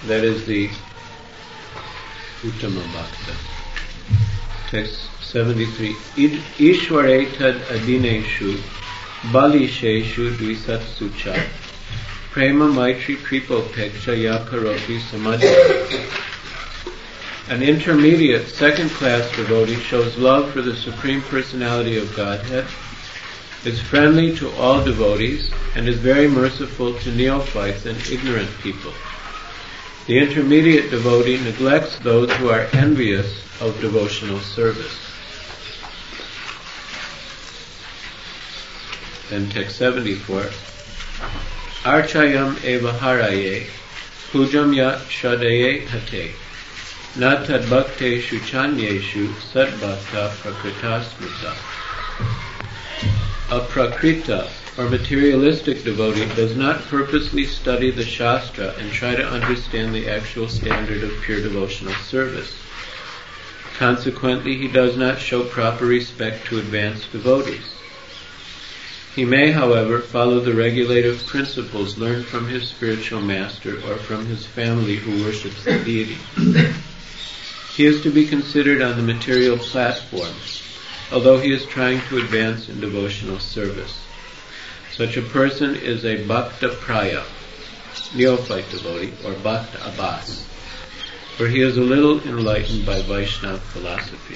That is the Uttama Bhakta. Text 73. Ishware tad adineshu balisheshu dvisatsucha prema maitri kripopeksha yakaroti samadhi. An intermediate second-class devotee shows love for the Supreme Personality of Godhead, is friendly to all devotees, and is very merciful to neophytes and ignorant people. The intermediate devotee neglects those who are envious of devotional service. Then text 74. Archayam eva haraye pujam yat shadaye hate na tad bhakteshu chanyeshu sadbhakta prakrita smrita. A prakrita, or materialistic devotee, does not purposely study the Shastra and try to understand the actual standard of pure devotional service. Consequently, he does not show proper respect to advanced devotees. He may, however, follow the regulative principles learned from his spiritual master or from his family who worships the deity. He is to be considered on the material platform, although he is trying to advance in devotional service. Such a person is a Bhakta Praya, neophyte devotee, or Bhakta Abbas, for he is a little enlightened by Vaishnava philosophy.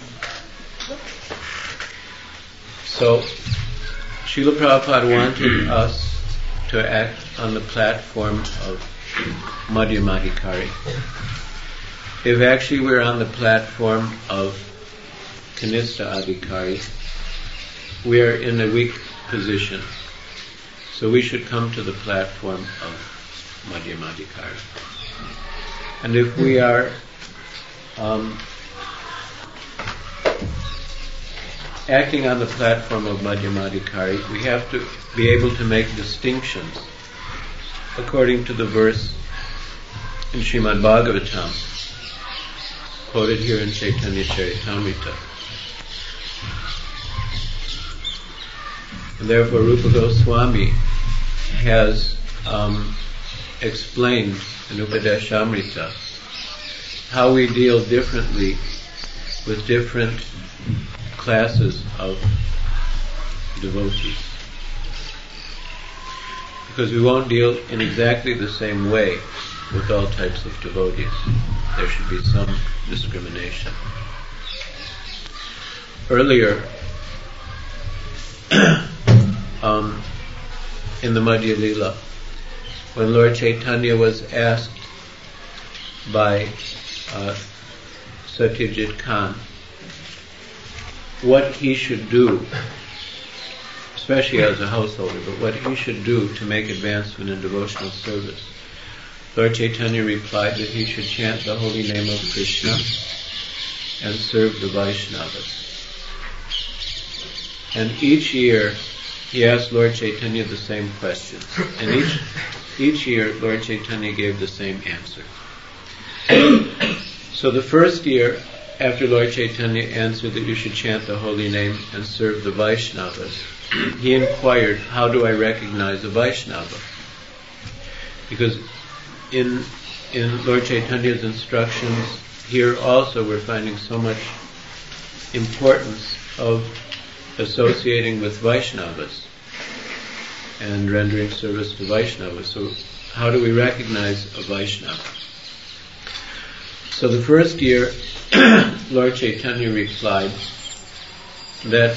So, Srila Prabhupada wanted us to act on the platform of Madhyamadikari. If actually we're on the platform of Kanistha Adhikari, we are in a weak position. So we should come to the platform of Madhyamadikari. And if we are acting on the platform of Madhyamadikari, we have to be able to make distinctions according to the verse in Srimad Bhagavatam, quoted here in Chaitanya Charitamrita. And therefore Rupa Goswami has explained in Upadeshamrita how we deal differently with different classes of devotees. Because we won't deal in exactly the same way with all types of devotees. There should be some discrimination. Earlier, in the Madhya Lila, when Lord Chaitanya was asked by Satyajit Khan what he should do, especially as a householder, but what he should do to make advancement in devotional service, Lord Chaitanya replied that he should chant the holy name of Krishna and serve the Vaishnavas. And each year he asked Lord Chaitanya the same questions. And each year Lord Chaitanya gave the same answer. So the first year, after Lord Chaitanya answered that you should chant the holy name and serve the Vaishnavas, he inquired, how do I recognize a Vaishnava? Because in Lord Chaitanya's instructions, here also we're finding so much importance of associating with Vaishnavas and rendering service to Vaishnavas. So how do we recognize a Vaishnava? So the first year, Lord Chaitanya replied that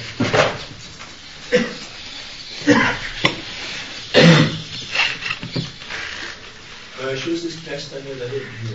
shows this text on your letter here.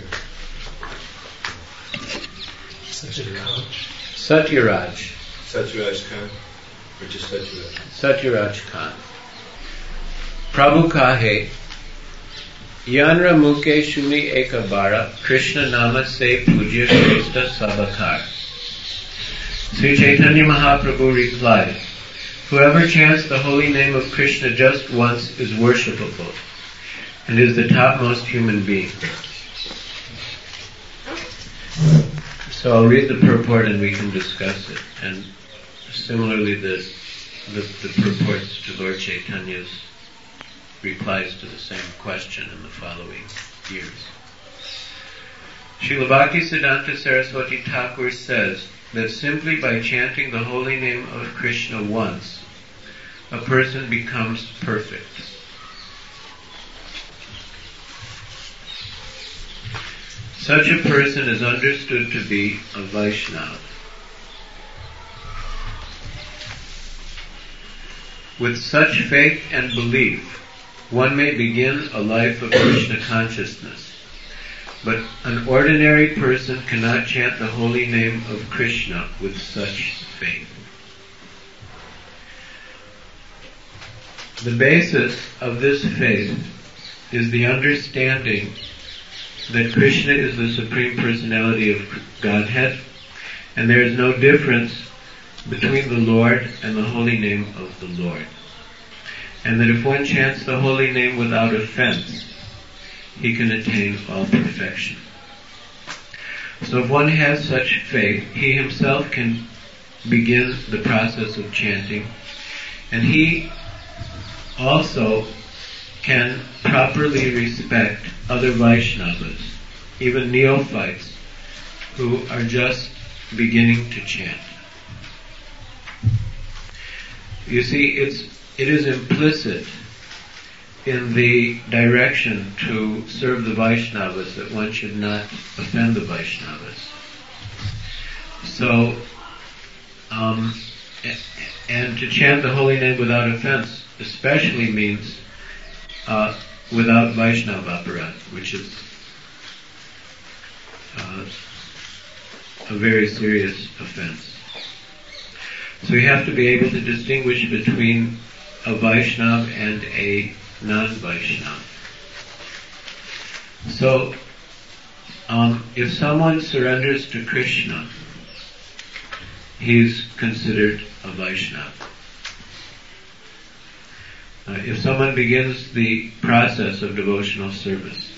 Satyaraj. Satyaraj Khan, or just Satyaraj? Satyaraj Khan. Prabhu kahe, Yanra muke shuni ekabara, Krishna nama se pujya shrestha sabakar. Sri Chaitanya Mahaprabhu replied, whoever chants the holy name of Krishna just once is worshipable and is the topmost human being. So I'll read the purport and we can discuss it. And similarly the purports to Lord Chaitanya's replies to the same question in the following years. Srila Bhaktisiddhanta Saraswati Thakur says that simply by chanting the holy name of Krishna once, a person becomes perfect. Such a person is understood to be a Vaishnava. With such faith and belief, one may begin a life of Krishna consciousness. But an ordinary person cannot chant the holy name of Krishna with such faith. The basis of this faith is the understanding that Krishna is the Supreme Personality of Godhead, and there is no difference between the Lord and the holy name of the Lord. And that if one chants the holy name without offense, he can attain all perfection. So if one has such faith, he himself can begin the process of chanting, and he also can properly respect other Vaishnavas, even neophytes, who are just beginning to chant. You see, it is implicit in the direction to serve the Vaishnavas that one should not offend the Vaishnavas. So, and to chant the holy name without offense especially means without Vaishnava aparat, which is a very serious offense. So you have to be able to distinguish between a Vaishnava and a non-Vaishnava. So, if someone surrenders to Krishna, he's considered a Vaishnava. If someone begins the process of devotional service,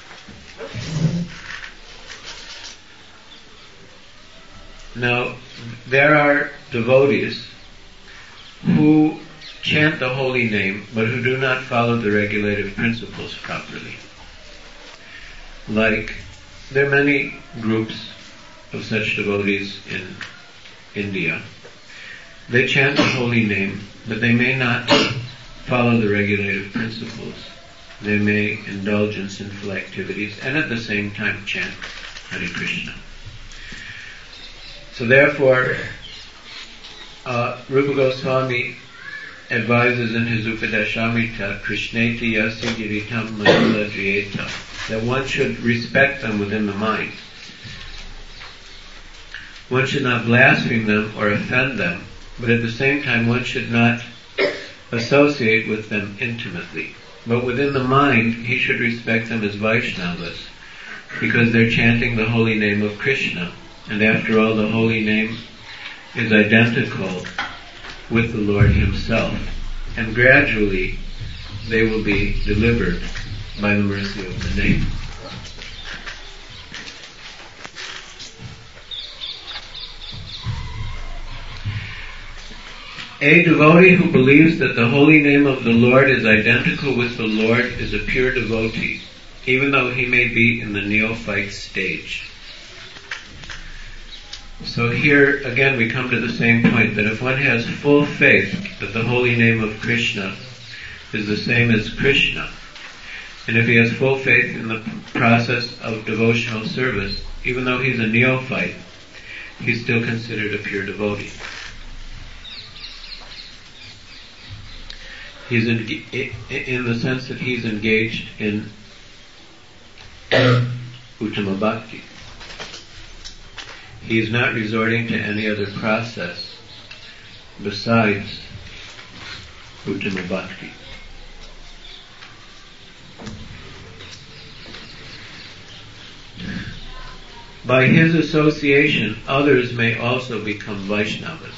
now there are devotees who chant the holy name but who do not follow the regulative principles properly. Like, there are many groups of such devotees in India. They chant the holy name, but they may not follow the regulative principles. They may indulge in sinful activities and at the same time chant Hare Krishna. So therefore, Rupa Goswami advises in his Upadeshamrita, Krishneti yasya giritam manila driyeta, that one should respect them within the mind. One should not blaspheme them or offend them, but at the same time one should not associate with them intimately. But within the mind, he should respect them as Vaishnavas, because they're chanting the holy name of Krishna. And after all, the holy name is identical with the Lord himself. And gradually, they will be delivered by the mercy of the name. A devotee who believes that the holy name of the Lord is identical with the Lord is a pure devotee, even though he may be in the neophyte stage. So here, again, we come to the same point, that if one has full faith that the holy name of Krishna is the same as Krishna, and if he has full faith in the process of devotional service, even though he's a neophyte, he's still considered a pure devotee. He's in the sense that he's engaged in Uttama Bhakti. He is not resorting to any other process besides Uttama Bhakti. By his association, others may also become Vaishnavas.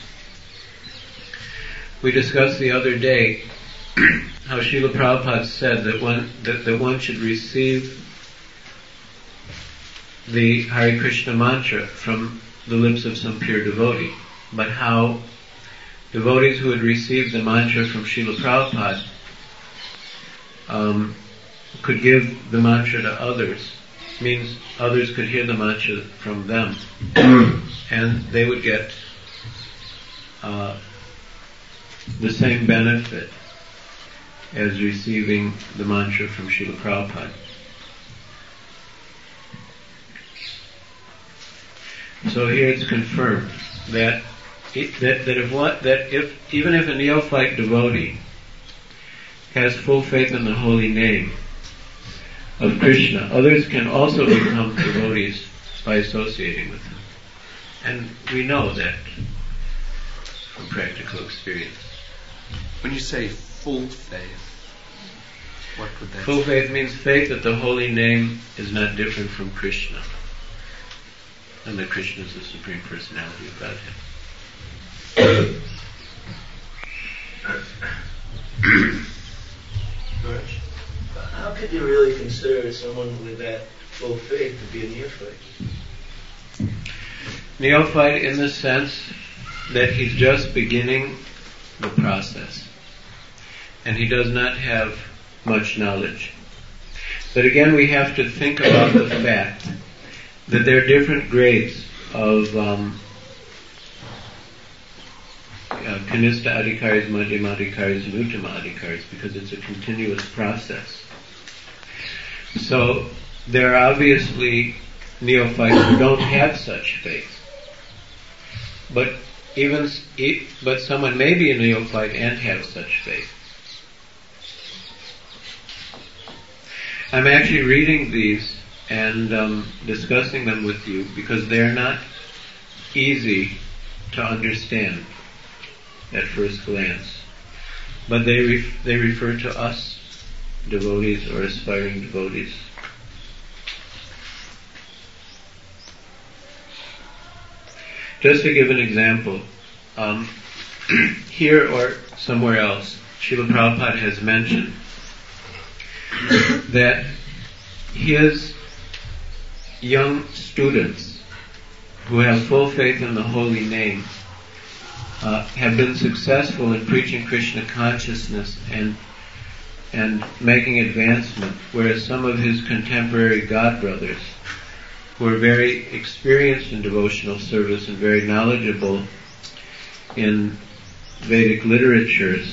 We discussed the other day how Srila Prabhupada said that one should receive the Hare Krishna mantra from the lips of some pure devotee, but how devotees who had received the mantra from Srila Prabhupada could give the mantra to others means others could hear the mantra from them, and they would get the same benefit as receiving the mantra from Srila Prabhupada. So here it's confirmed that even if a neophyte devotee has full faith in the holy name of Krishna, others can also become devotees by associating with him. And we know that from practical experience. When you say full faith, what would that Full say? faith means faith that the holy name is not different from Krishna, and that Krishna is the Supreme Personality of Godhead. How could you really consider someone with that full faith to be a neophyte? Neophyte in the sense that he's just beginning the process, and he does not have much knowledge. But again, we have to think about the fact that there are different grades of Kanistha Adhikaris, Madhyama Adhikaris, and Uttama Adhikaris, because it's a continuous process. So there are obviously neophytes who don't have such faith. But someone may be a neophyte and have such faith. I'm actually reading these and discussing them with you because they're not easy to understand at first glance. But they refer to us, devotees or aspiring devotees. Just to give an example, here or somewhere else, Srila Prabhupada has mentioned that his young students who have full faith in the holy name have been successful in preaching Krishna consciousness and making advancement, whereas some of his contemporary godbrothers, who are very experienced in devotional service and very knowledgeable in Vedic literatures,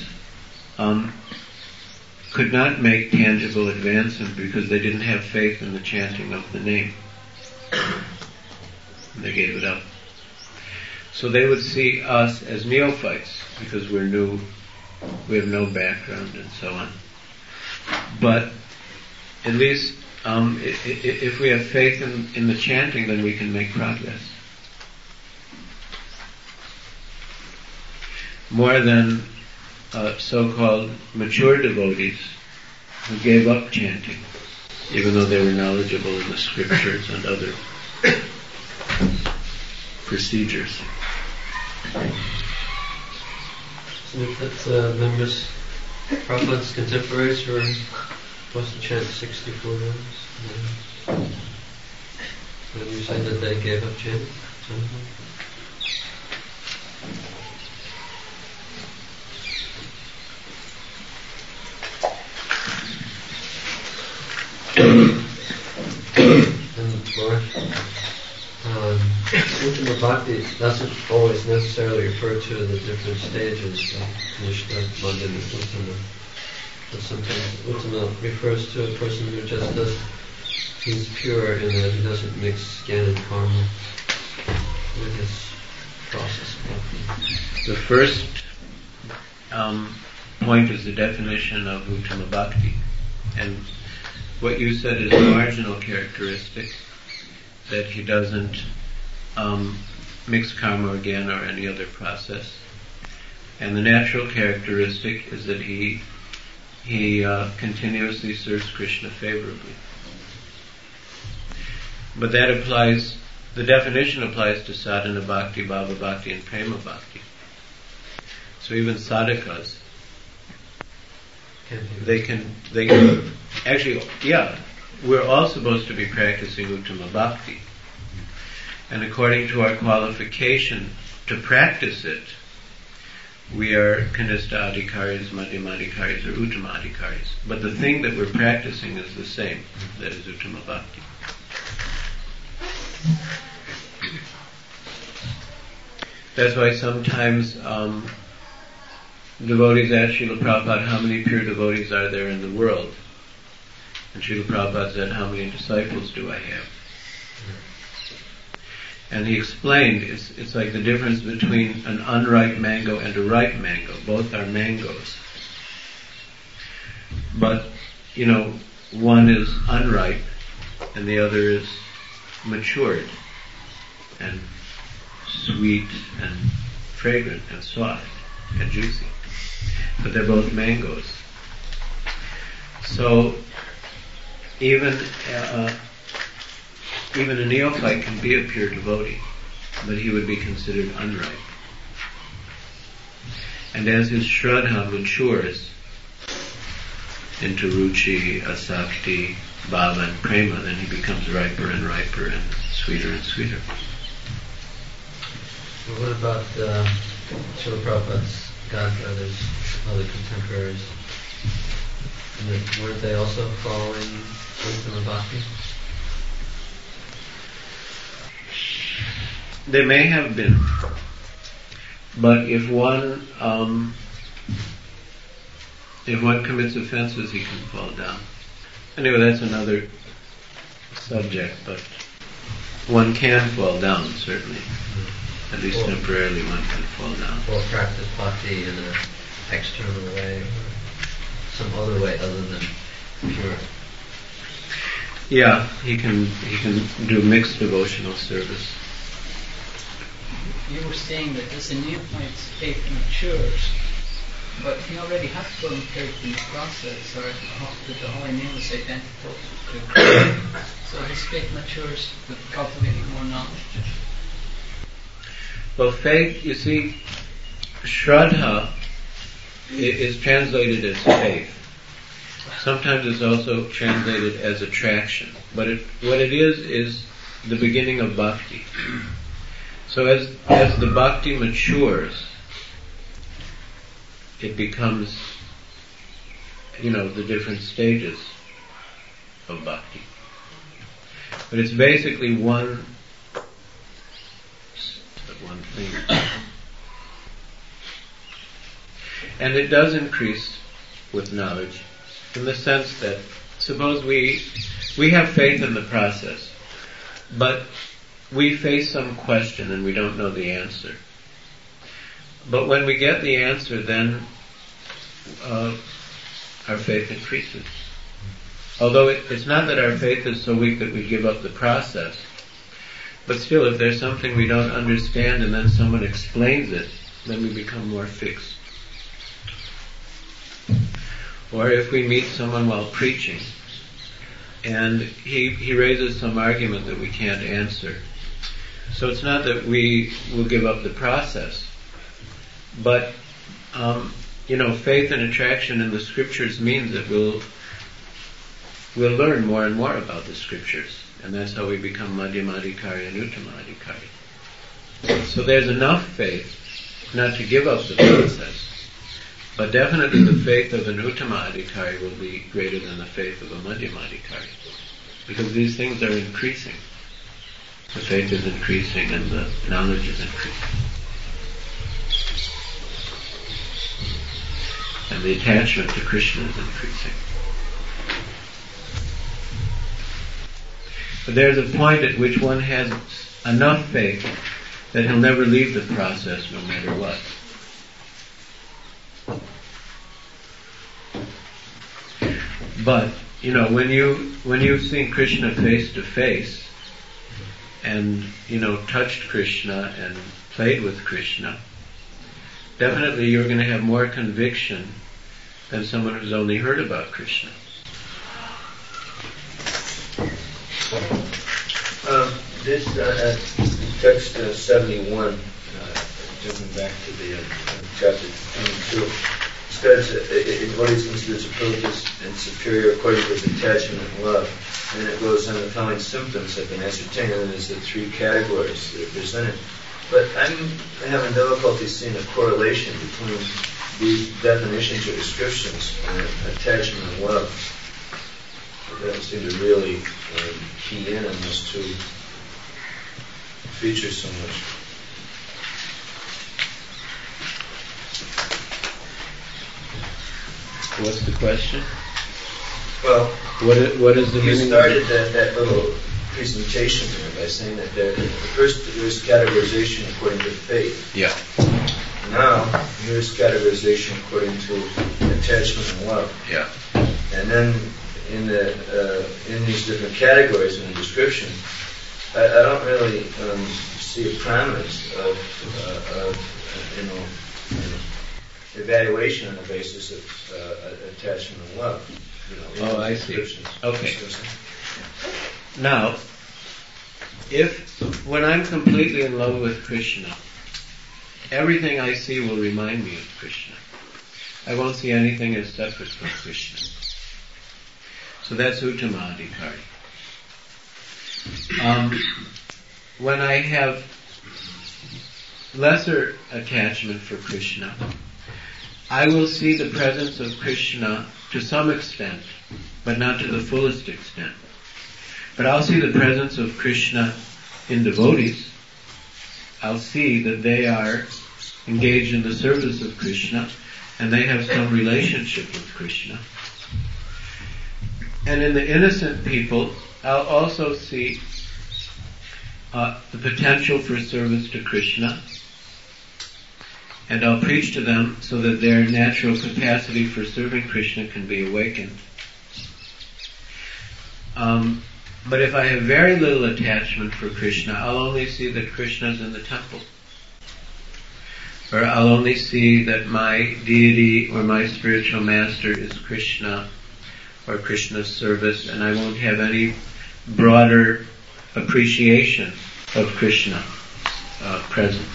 could not make tangible advancement because they didn't have faith in the chanting of the name. They gave it up. So they would see us as neophytes because we're new, we have no background and so on. But at least if we have faith in the chanting, then we can make progress. More than so-called mature devotees who gave up chanting, even though they were knowledgeable in the scriptures and other procedures. So that members, Prabhupada's contemporaries were supposed to chant 64 rounds. And you said that they gave up chanting? And Lord, Uttama Bhakti doesn't always necessarily refer to the different stages of Kanishta, Madhyama, Uttama. But sometimes Uttama refers to a person who just he's pure in that he doesn't mix jnana and karma with his process of bhakti. The first point is the definition of Uttama Bhakti. And what you said is a marginal characteristic, that he doesn't mix karma or jnana or any other process. And the natural characteristic is that he continuously serves Krishna favorably. But that applies, the definition applies to sadhana bhakti, bhava bhakti, and prema bhakti. So even sadhakas, they can actually, we're all supposed to be practicing Uttama Bhakti. And according to our qualification to practice it, we are Kanistha Adhikaris, Madhyama Adhikaris, or Uttama Adhikaris. But the thing that we're practicing is the same, that is Uttama Bhakti. That's why sometimes devotees ask Srila Prabhupada, how many pure devotees are there in the world? And Srila Prabhupada said, how many disciples do I have? And he explained, it's like the difference between an unripe mango and a ripe mango. Both are mangoes. But, one is unripe and the other is matured and sweet and fragrant and soft and juicy. But they're both mangoes. So even a neophyte can be a pure devotee, but he would be considered unripe. And as his Shraddha matures into Ruchi, Asakti, Bhava and Prema, then he becomes riper and riper and sweeter. Well, what about Srila Prabhupada's godbrothers, other contemporaries? Weren't they also following Uttama Bhakti? They may have been, but if one commits offenses, he can fall down. Anyway, that's another subject, but one can fall down, certainly. At least temporarily one can fall down. Or practice bhakti in an external way, or some other way other than pure. Yeah, he can do mixed devotional service. You were saying that as a neophyte's faith matures, but he already has firm faith in the process, or that the holy name is identical to. So his faith matures with cultivating more knowledge. Well, faith, you see, Shraddha is translated as faith. Sometimes it's also translated as attraction. But what it is the beginning of bhakti. So as the bhakti matures, it becomes, the different stages of bhakti. But it's basically one thing. And it does increase with knowledge, in the sense that, suppose we have faith in the process, but we face some question and we don't know the answer. But when we get the answer, then our faith increases. Although it's not that our faith is so weak that we give up the process, but still, if there's something we don't understand and then someone explains it, then we become more fixed. Or if we meet someone while preaching and he raises some argument that we can't answer. So it's not that we will give up the process, but faith and attraction in the scriptures means that we'll learn more and more about the scriptures, and that's how we become Madhyamadikari and Uttamadikari. So there's enough faith not to give up the process. But definitely the faith of an Uttamadikari will be greater than the faith of a Madhyamadikari. Because these things are increasing. The faith is increasing and the knowledge is increasing. And the attachment to Krishna is increasing. But there's a point at which one has enough faith that he'll never leave the process no matter what. But, when you've seen Krishna face to face and, touched Krishna and played with Krishna, definitely you're going to have more conviction than someone who's only heard about Krishna. This text 71, jumping back to the chapter 22, says what is considered superfluous and superior according to his attachment and love. And it goes on the following symptoms have been ascertained, and there's the three categories that are presented. But I'm having difficulty seeing a correlation between these definitions or descriptions and attachment and love. It doesn't seem to really key in on those two features so much. What's the question? Well, What is the you meaning? started that little presentation there by saying that first there's categorization according to faith. Yeah. Now here's categorization according to attachment and love. Yeah. And then in these different categories in the description, I don't really see a prominence of evaluation on the basis of attachment and love. Oh, I see. Okay. Now, when I'm completely in love with Krishna, everything I see will remind me of Krishna. I won't see anything as separate from Krishna. So that's Uttama Adhikari. When I have lesser attachment for Krishna, I will see the presence of Krishna to some extent, but not to the fullest extent. But I'll see the presence of Krishna in devotees. I'll see that they are engaged in the service of Krishna, and they have some relationship with Krishna. And in the innocent people, I'll also see the potential for service to Krishna, and I'll preach to them so that their natural capacity for serving Krishna can be awakened. But if I have very little attachment for Krishna, I'll only see that Krishna is in the temple. Or I'll only see that my deity or my spiritual master is Krishna or Krishna's service, and I won't have any broader appreciation of Krishna presence.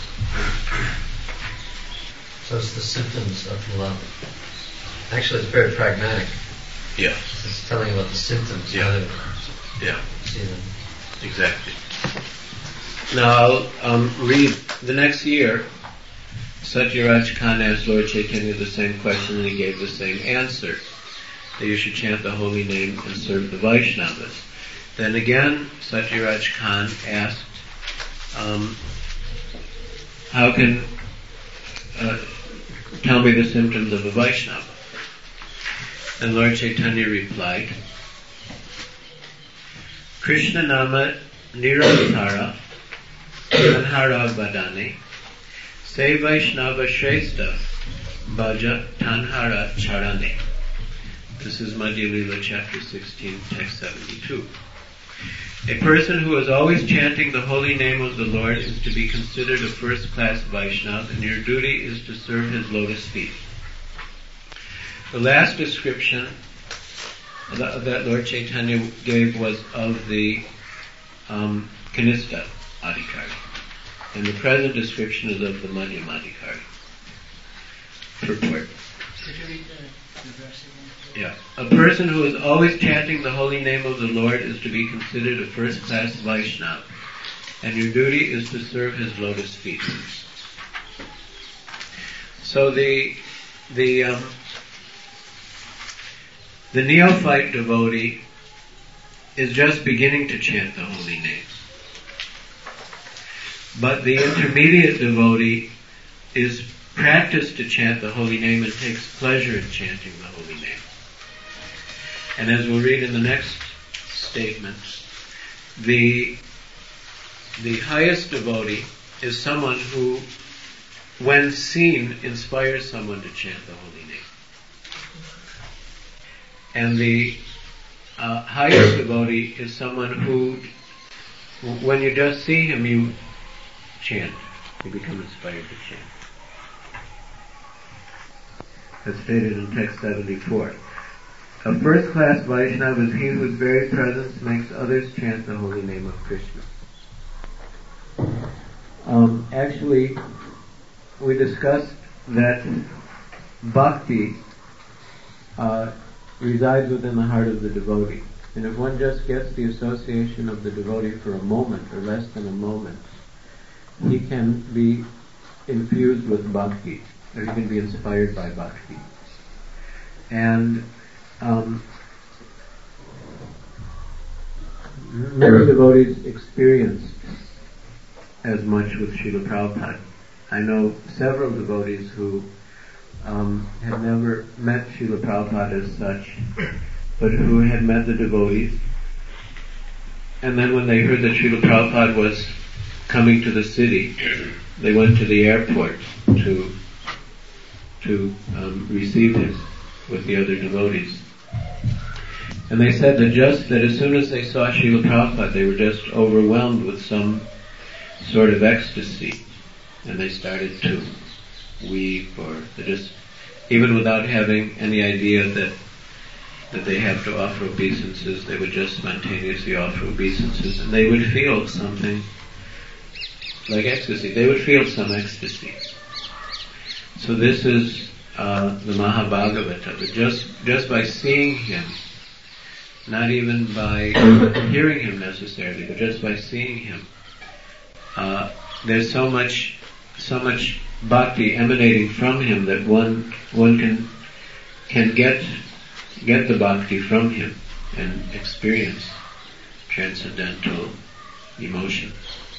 So it's the symptoms of love. Actually, it's very pragmatic. Yeah. It's telling about the symptoms. Yeah. Yeah. See them. Exactly. Now I'll read the next year. Satyaraj Khan asked Lord Chaitanya the same question, and he gave the same answer, that you should chant the holy name and serve the Vaishnavas. Then again, Satyaraj Khan asked, how can tell me the symptoms of a Vaishnava? And Lord Chaitanya replied, Krishna nama nirantara tanhara vadane se Vaishnava shrestha bhaja tanhara charane. This is Madhya Lila chapter 16, text 72. A person who is always chanting the holy name of the Lord is to be considered a first-class Vaishnava, and your duty is to serve his lotus feet. The last description that Lord Chaitanya gave was of the Kanista Adhikari, and the present description is of the Madhyam Adhikari. Purport. Could you read the verse again? Yeah. A person who is always chanting the holy name of the Lord is to be considered a first-class Vaishnava, and your duty is to serve his lotus feet. So the neophyte devotee is just beginning to chant the holy name. But the intermediate devotee is practiced to chant the holy name and takes pleasure in chanting the holy name. And as we'll read in the next statement, the highest devotee is someone who, when seen, inspires someone to chant the holy name. And the highest devotee is someone who, when you just see him, you chant. You become inspired to chant. As stated in text 74. A first-class Vaishnava is he whose very presence makes others chant the holy name of Krishna. Actually, we discussed that bhakti resides within the heart of the devotee. And if one just gets the association of the devotee for a moment, or less than a moment, he can be infused with bhakti, or he can be inspired by bhakti. And many devotees experienced as much with Srila Prabhupada. I know several devotees who had never met Srila Prabhupada as such, but who had met the devotees. And then when they heard that Srila Prabhupada was coming to the city, they went to the airport to receive him with the other devotees. And they said that as soon as they saw Srila Prabhupada, they were just overwhelmed with some sort of ecstasy, and they started to weep, or they just, even without having any idea that they have to offer obeisances, they would just spontaneously offer obeisances, and they would feel something like ecstasy. They would feel some ecstasy. So this is the Mahabhagavata. But just by seeing him, not even by hearing him necessarily, but just by seeing him, there's so much bhakti emanating from him that one can get the bhakti from him and experience transcendental emotion.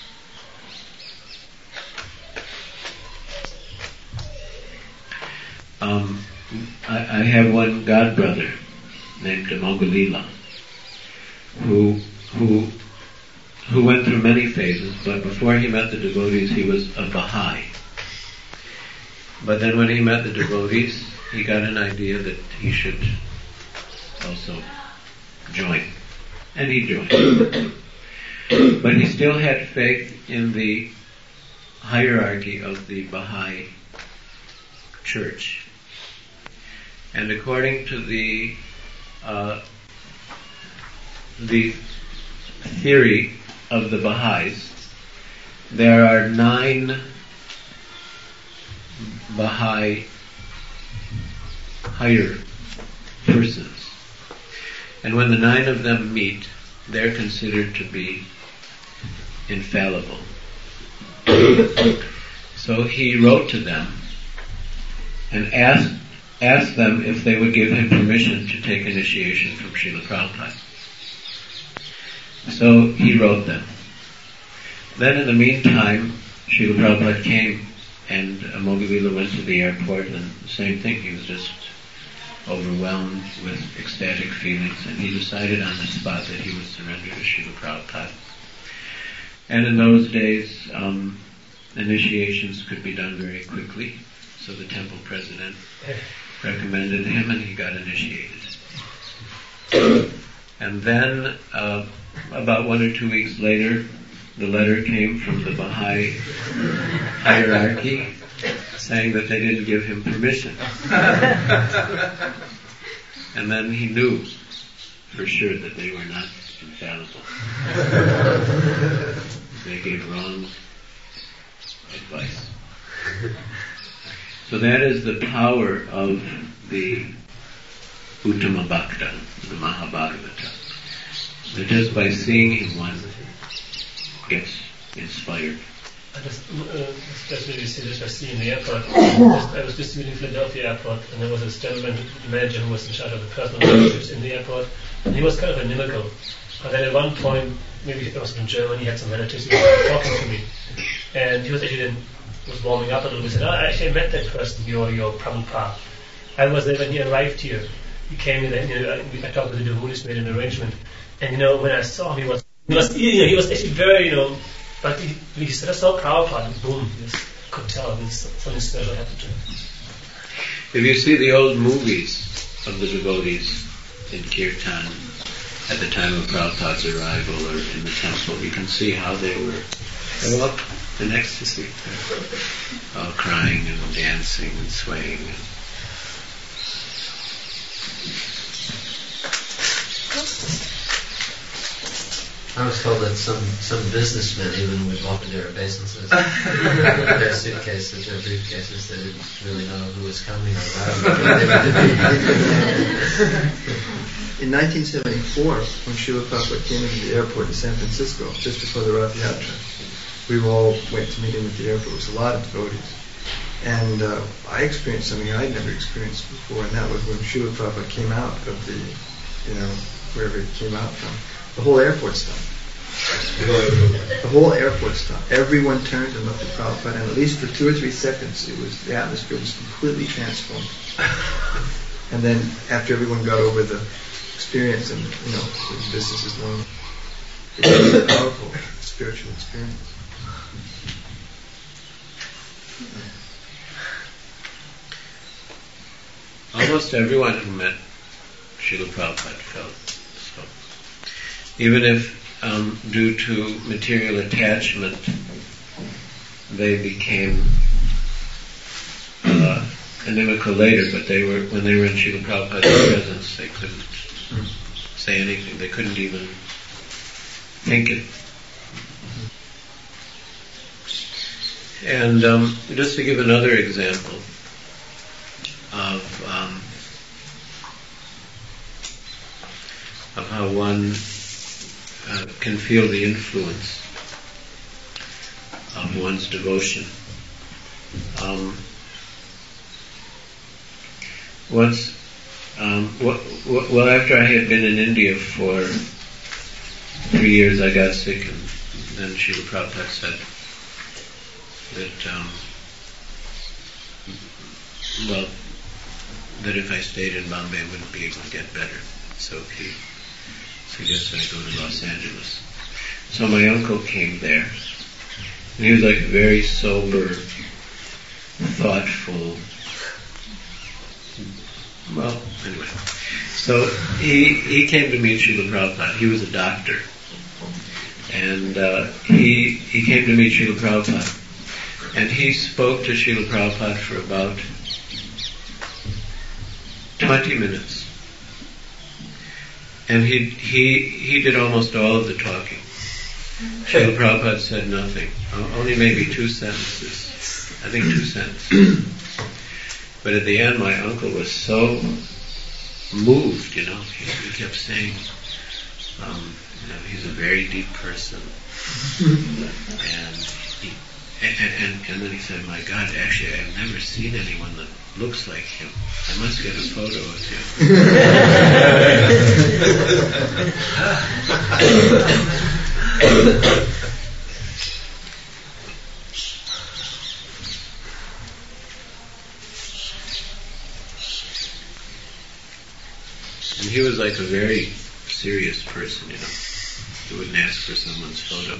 I have one godbrother named Mogalila who went through many phases, but before he met the devotees he was a Baha'i. But then when he met the devotees, he got an idea that he should also join. And he joined. But he still had faith in the hierarchy of the Baha'i church. And according to the theory of the Baha'is, there are 9 Baha'i higher persons. And when the 9 of them meet, they're considered to be infallible. So he wrote to them and asked them if they would give him permission to take initiation from Srila Prabhupada. So he wrote them. Then in the meantime, Srila Prabhupada came and Mogalila went to the airport, and the same thing, he was just overwhelmed with ecstatic feelings, and he decided on the spot that he would surrender to Srila Prabhupada. And in those days, initiations could be done very quickly, so the temple president recommended him and he got initiated. And then, about 1 or 2 weeks later, the letter came from the Baha'i hierarchy saying that they didn't give him permission. And then he knew for sure that they were not infallible. They gave wrong advice. So that is the power of the Uttama Bhakta, the Mahabhagavata. That just by seeing him one gets inspired. I just really see this I see in the airport. I was distributing Philadelphia airport, and there was a gentleman, the manager, who was in charge of the personal relationships in the airport, and he was kind of inimical. And then at one point, maybe it was in Germany, he had some relatives, he was talking to me, and he was actually was warming up a little bit. He said, I actually met that person, your Prabhupada. I was there when he arrived here. He came in, and I talked with the devotees, made an arrangement. And when I saw him, he was actually very, but he said, I saw Prabhupada, and boom, I could tell something special happened to him. If you see the old movies of the devotees in Kirtan at the time of Prabhupada's arrival or in the temple, you can see how they were all in ecstasy, all crying and dancing and swaying. I was told that some businessmen even would offer their obeisances, their suitcases, their briefcases. They didn't really know who was coming or what they were doing. In 1974, when Srila Prabhupada came into the airport in San Francisco, just before the Rath Yatra, we all went to meet him at the airport. It was a lot of devotees. And I experienced something I'd never experienced before, and that was when Srila Prabhupada came out of the, wherever he came out from. The whole airport stopped. The whole airport stopped. Everyone turned and looked at Prabhupada, and at least for 2 or 3 seconds, the atmosphere was completely transformed. And then after everyone got over the experience and the business is normal, it was a powerful spiritual experience. Almost everyone who met Srila Prabhupada felt so. Even if due to material attachment they became animical later, but when they were in Srila Prabhupada's presence they couldn't say anything, they couldn't even think it. And just to give another example of how one can feel the influence of one's devotion. Once, well, after I had been in India for 3 years, I got sick, and then Srila Prabhupada said that if I stayed in Bombay I wouldn't be able to get better. So he suggested I go to Los Angeles. So my uncle came there, and he was like very sober, thoughtful. Well, anyway. So he came to meet Srila Prabhupada. He was a doctor. And he came to meet Srila Prabhupada. And he spoke to Srila Prabhupada for about 20 minutes. And he did almost all of the talking. Srila Prabhupada said nothing. Only maybe 2 sentences. I think 2 sentences. But at the end my uncle was so moved, he kept saying, he's a very deep person. And then he said, my God, actually I've never seen anyone that looks like him. I must get a photo of him. And he was like a very serious person, He wouldn't ask for someone's photo.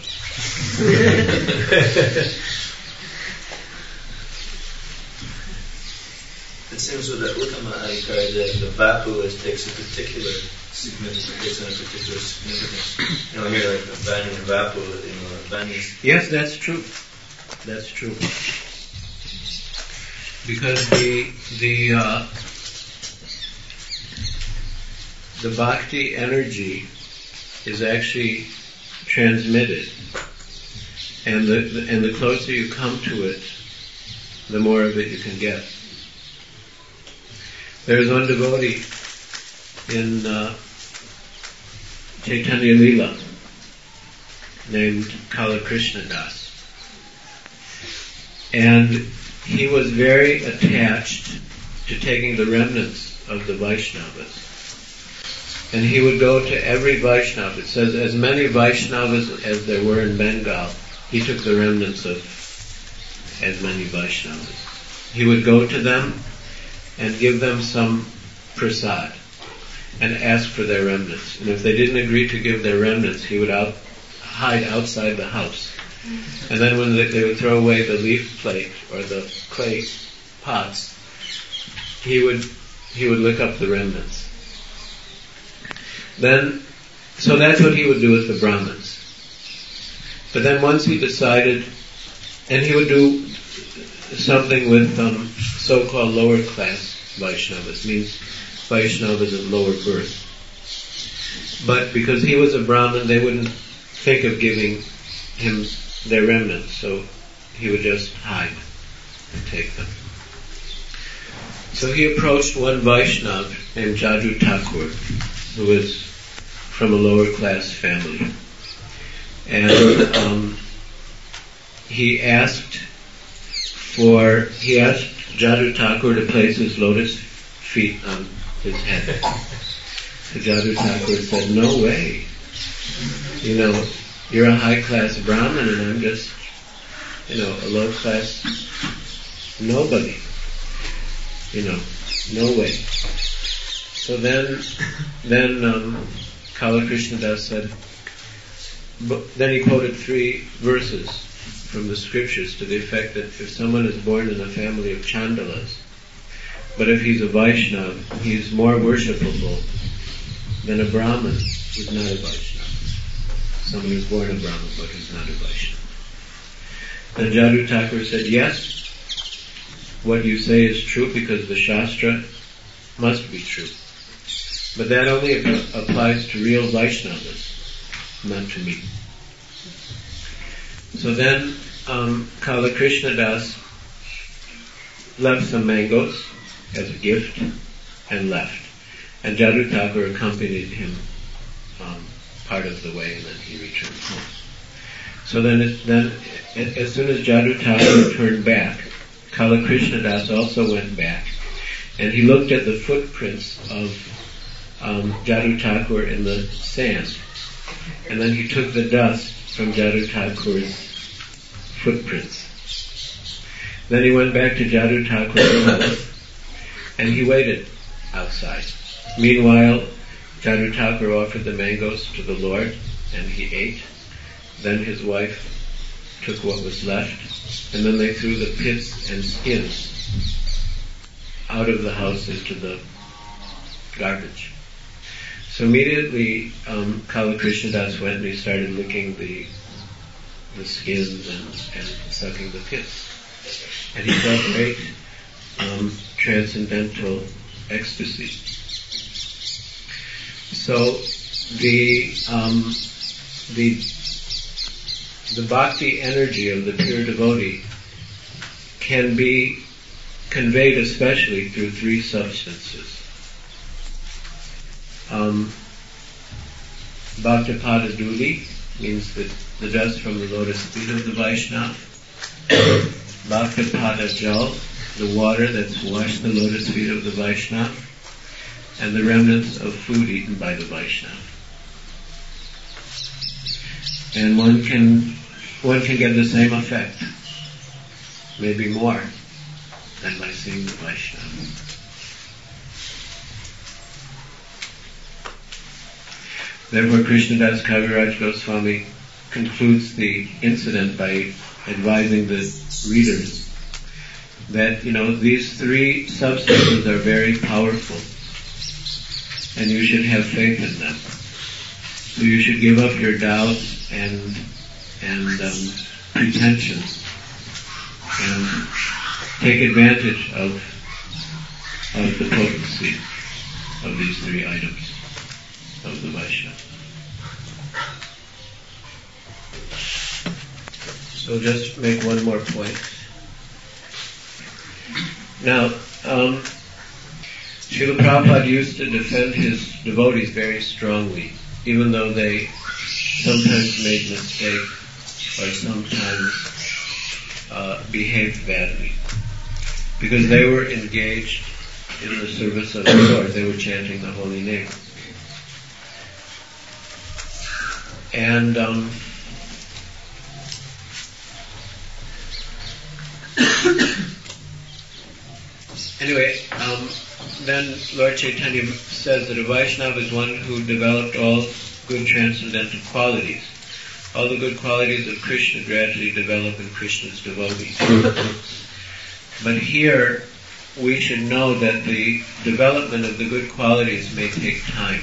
It seems with the Uttama Adhikari that the Vapu takes a particular significance, here like the Vani and Vapu, Vani's. Yes, that's true. That's true. Because the bhakti energy is actually transmitted, and the closer you come to it, the more of it you can get. There's one devotee in Chaitanya Lila named Kala Krishna Das, and he was very attached to taking the remnants of the Vaishnavas. And he would go to every Vaishnava. It says, as many Vaishnavas as there were in Bengal, he took the remnants of as many Vaishnavas. He would go to them and give them some prasad and ask for their remnants. And if they didn't agree to give their remnants, he would hide outside the house. And then when they would throw away the leaf plate or the clay pots, he would lick up the remnants. So that's what he would do with the Brahmins. But then once he decided, and he would do something with so-called lower class Vaishnavas, means Vaishnavas of lower birth. But because he was a Brahmin, they wouldn't think of giving him their remnants, so he would just hide and take them. So he approached one Vaishnava named Jadu Thakur, who was from a lower class family. And he asked Jadu Thakur to place his lotus feet on his head. So Jadu Thakur said, no way. you're a high-class Brahmin and I'm just, a low-class nobody. No way. So then Kala Krishna Das said, then he quoted 3 verses from the scriptures to the effect that if someone is born in a family of Chandalas, but if he's a Vaishnava, he's more worshipable than a Brahmin who's not a Vaishnava. Someone who's born a Brahmin but who's not a Vaishnava. Then Jadu Thakur said, yes, what you say is true because the Shastra must be true. But that only applies to real Vaishnavas, not to me. So then Kala Krishna Das left some mangoes as a gift and left. And Jadu Thakur accompanied him part of the way and then he returned home. So then as soon as Jadu Thakur turned back, Kala Krishna Das also went back and he looked at the footprints of Jadu Thakur in the sand. And then he took the dust from Jadu Thakur's footprints. Then he went back to Jadu Thakur's house and he waited outside. Meanwhile, Jadu Thakur offered the mangoes to the Lord and he ate. Then his wife took what was left and then they threw the pits and skins out of the house into the garbage. So immediately Kala Krishna Das went and he started licking the skins and sucking the pits. And he felt great transcendental ecstasy. So the bhakti energy of the pure devotee can be conveyed especially through 3 substances. Bhaktapada Duli means the dust from the lotus feet of the Vaishnava. Bhaktapada Jal, the water that's washed the lotus feet of the Vaishnava. And the remnants of food eaten by the Vaishnava. And one can get the same effect, maybe more, than by seeing the Vaishnava. Therefore, Krishnadas Kaviraj Goswami concludes the incident by advising the readers that, these 3 substances are very powerful and you should have faith in them. So you should give up your doubts and pretensions and take advantage of the potency of these 3 items of the Vaishnava. So just make one more point. Now, Srila Prabhupada used to defend his devotees very strongly, even though they sometimes made mistakes or sometimes behaved badly, because they were engaged in the service of the Lord. They were chanting the holy name. And anyway, then Lord Chaitanya says that a Vaishnava is one who developed all good transcendental qualities. All the good qualities of Krishna gradually develop in Krishna's devotees. But here, we should know that the development of the good qualities may take time.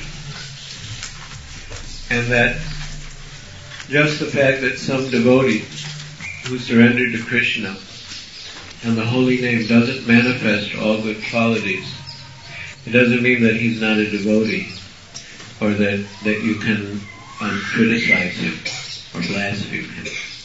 And that just the fact that some devotee who surrendered to Krishna and the holy name doesn't manifest all good qualities, it doesn't mean that he's not a devotee, or that you can criticize him or blaspheme him.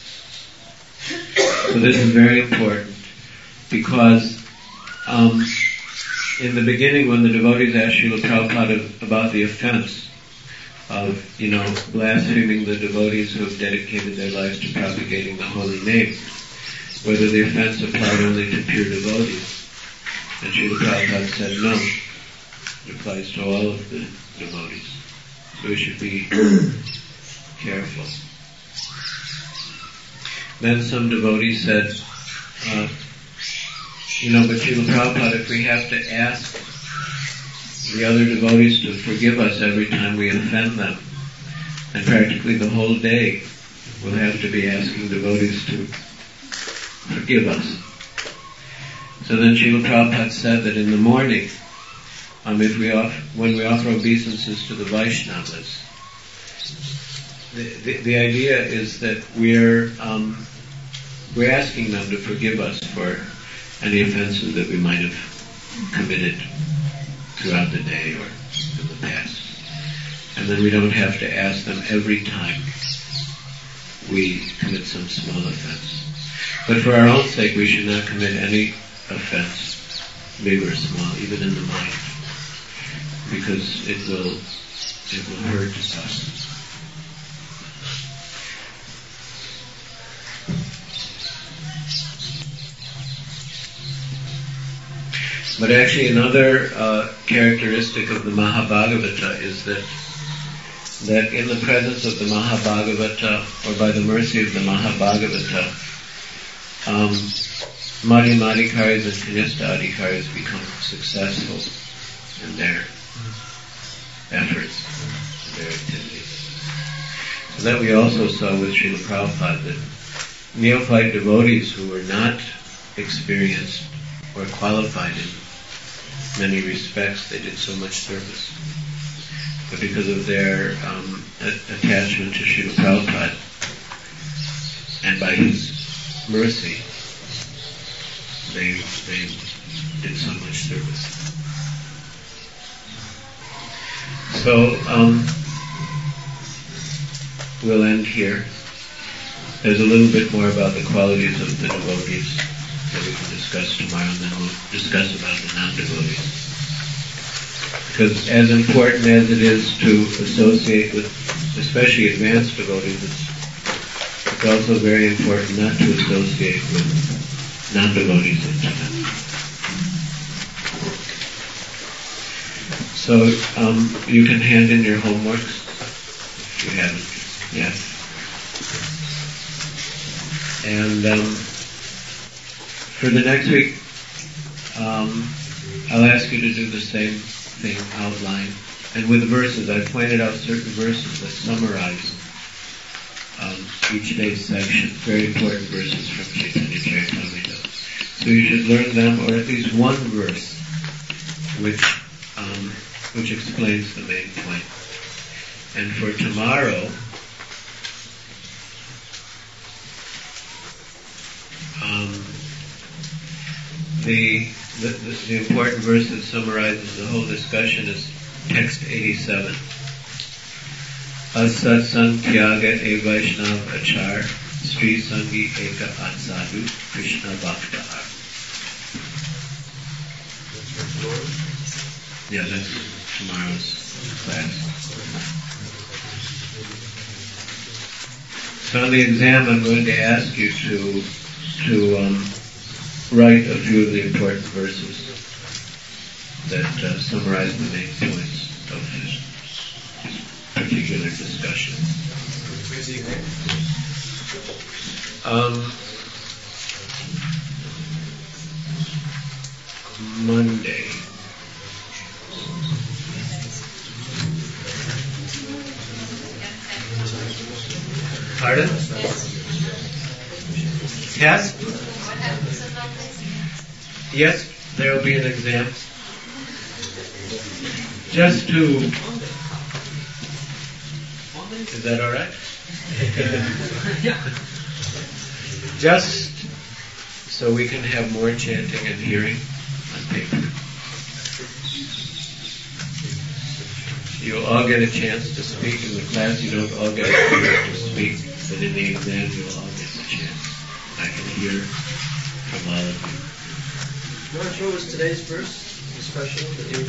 So this is very important, because in the beginning, when the devotees asked Srila Prabhupada about the offense of, blaspheming the devotees who have dedicated their lives to propagating the holy name, whether the offense applied only to pure devotees, and Srila Prabhupada said no, it applies to all of the devotees. So we should be careful. then some devotee said, but Srila Prabhupada, if we have to ask the other devotees to forgive us every time we offend them, then practically the whole day we'll have to be asking devotees to forgive us. So then Srila Prabhupada said that in the morning, when we offer obeisances to the Vaishnavas, the idea is that we're asking them to forgive us for any offenses that we might have committed throughout the day or in the past. And then we don't have to ask them every time we commit some small offense. But for our own sake, we should not commit any offense, big or small, even in the mind, because it will hurt us. But actually another characteristic of the Mahabhagavata is that in the presence of the Mahabhagavata, or by the mercy of the Mahabhagavata, Madhyamadhikaris and Kanistha Adhikaris become successful in their efforts, their activities. So that we also saw with Srila Prabhupada, that neophyte devotees who were not experienced or qualified in many respects, they did so much service. But because of their attachment to Srila Prabhupada, and by his mercy, they did so much service. So we'll end here. There's a little bit more about the qualities of the devotees that we can discuss tomorrow, and then we'll discuss about the non-devotees. Because as important as it is to associate with, especially advanced devotees, it's also very important not to associate with non-devotees intimately. So you can hand in your homeworks if you haven't yet. And for the next week, I'll ask you to do the same thing, outline. And with the verses, I've pointed out certain verses that summarize each day's section, very important verses from Chaitanya Charitamrita. So you should learn them, or at least one verse, which explains the main point. And for tomorrow, the important verse that summarizes the whole discussion is text 87. Asatsang tyaga e Vaishnav achar, Sri Sangi eka atsadu, Krishna bhakta ar. Yeah, that's tomorrow's class. So on the exam, I'm going to ask you to write a few of the important verses that summarize the main points of this particular discussion. Monday. Pardon? Test? Yes, there will be an exam. Just to... Is that all right? Just so we can have more chanting and hearing on paper. You'll all get a chance to speak in the class. You don't all get a chance to speak, but in the exam you'll all get a chance. I can hear from all of you. What was today's verse? The special that you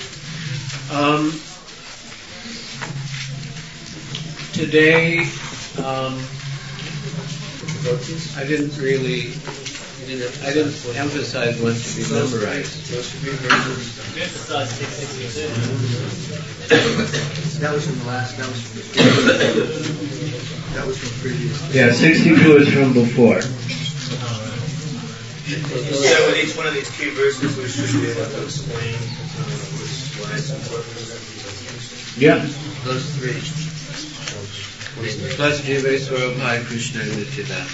today, I didn't emphasize one to be memorized. That was from the last. That was from previous. Yeah, 62 is from before. So with each one of these key verses, we should be able to explain which lines and what. Yeah. Those three. Plus Jiva Swarupai Krishna Nityadas.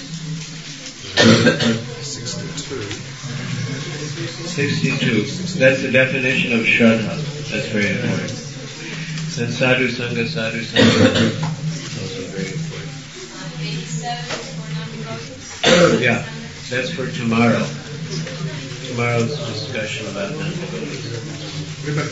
62. That's the definition of Shraddha. That's very important. Then Sadhu Sangha, Sadhu Sangha. Also very important. Yeah, that's for tomorrow. Tomorrow's discussion about non-devotees. What about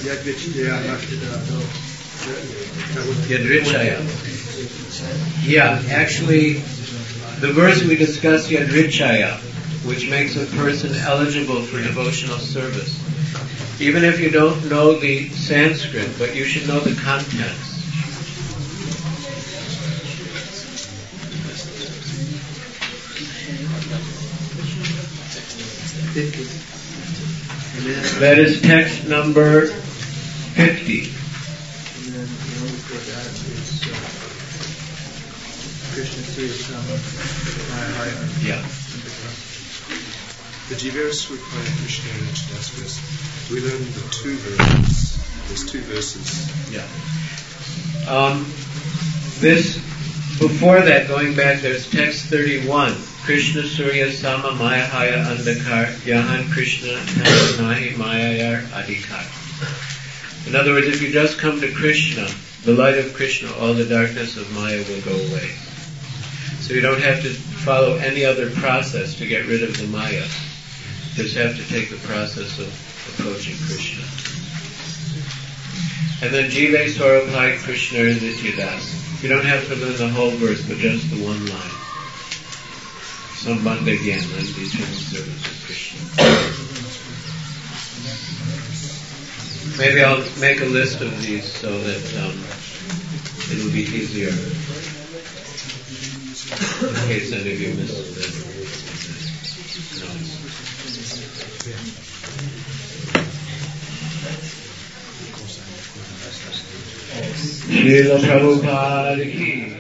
Yadrichaya. Yeah, actually, the verse we discussed, Yadrichaya, which makes a person eligible for devotional service. Even if you don't know the Sanskrit, but you should know the contents. That is text number 50. And then the one before that is Krishna Sriyasama Mahaya. Yeah. The Jiva Swarupai Krishna Nityadas, we learn the two verses. There's two verses. Yeah. This, before that, going back, there's text 31. Krishna Surya Sama Mayahaya Andakar Yahan Krishna Nahi Mayayar Adhikar. In other words, if you just come to Krishna, the light of Krishna, all the darkness of Maya will go away. So you don't have to follow any other process to get rid of the Maya. You just have to take the process of approaching Krishna. And then Jiva Swarupai Krishna Nityadas. You don't have to learn the whole verse, but just the one line. Sambandha Gyan, and the eternal service of Krishna. Maybe I'll make a list of these so that it'll be easier in case any of you missed it. Srila Prabhupada ki